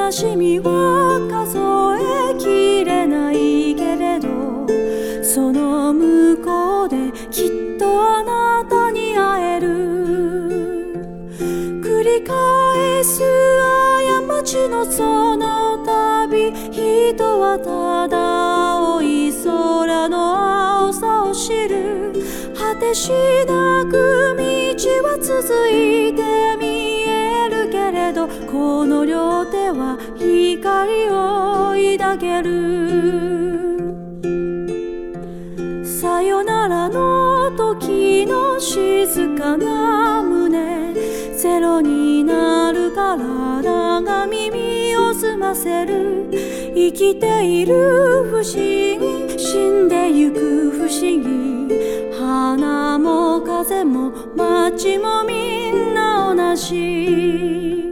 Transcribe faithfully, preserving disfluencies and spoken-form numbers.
悲しみは数えきれないけれど、その向こうできっとあなたに会える。繰り返す過ちのその度、人はただ青い空の青さを知る。果てしなく道は続いて見えるけれど、この両手は光を抱ける。さよならの時の静かな胸、ゼロになる体が耳を澄ませる。生きている不思議、死んでゆく不思議、花も風も街もみんな同じ。